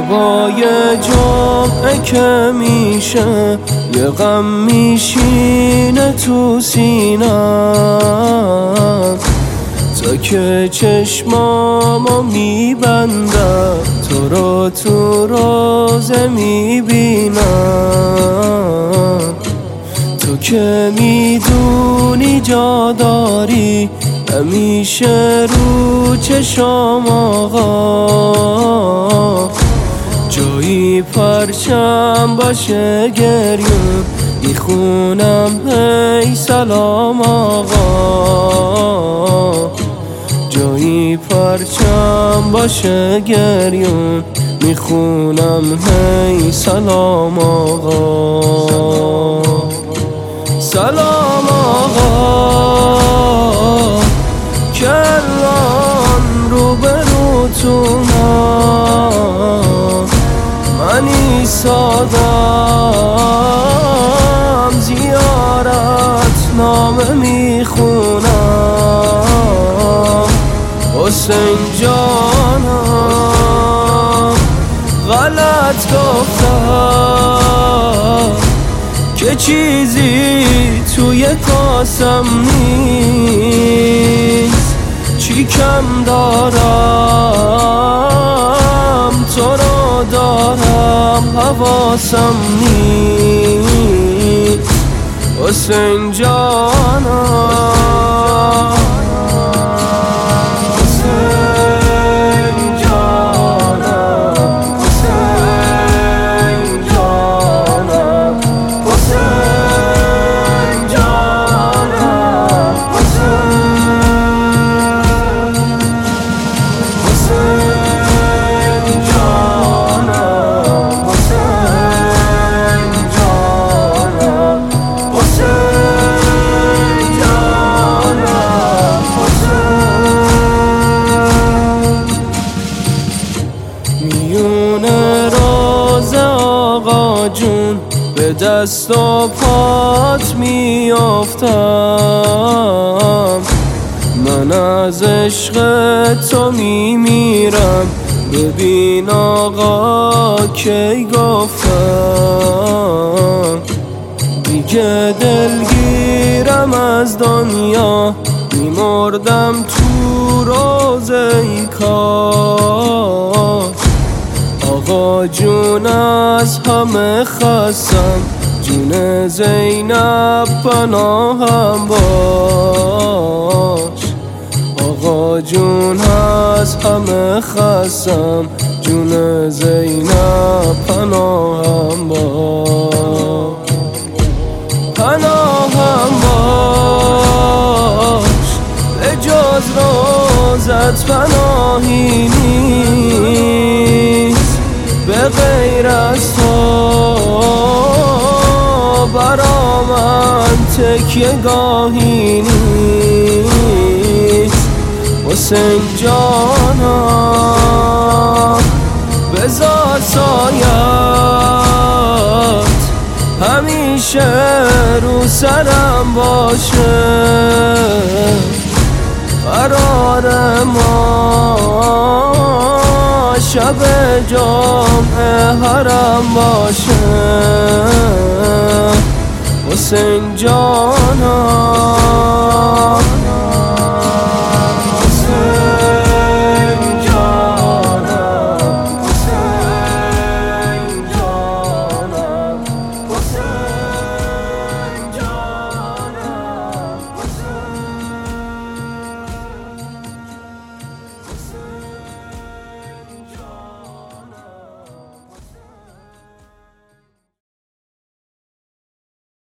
هوای جمعه که میشه یه غم میشینه تو سینم، تا که چشمامو میبندم تو رو تو روزه میبینم. تو که میدونی جا داری همیشه رو چشم آقا، جایی پرچم باشه گریون میخونم هی سلام آقا، جایی پرچم باشه گریون میخونم هی سلام آقا. سلام آقا که الان روبروتونم، من ایستادم زیارت نامه میخونم. حسین جانم غلط گفتم که چیزی توی کاسم نیست، چی کم دارم تو رو دارم حواسم نیست. حسین جانم جون به دست و پات میافتم، من از عشق تو میمیرم. ببین آقا کی گفتم دیگه دلگیرم از دنیا، میمردم تو روزه ای کاش. آقا جون از همه خستم، جون زینب پناهم باش. آقا جون از همه خستم، جون زینب پناهم باش. پناهم باش به جز روزت پناهی نیست، به غیر از تو برا من تکیه گاهی نیست. حسین جانم بذار سایت همیشه رو سرم باشه، قرار ما شب جمعه حرم باشه. حسین جانم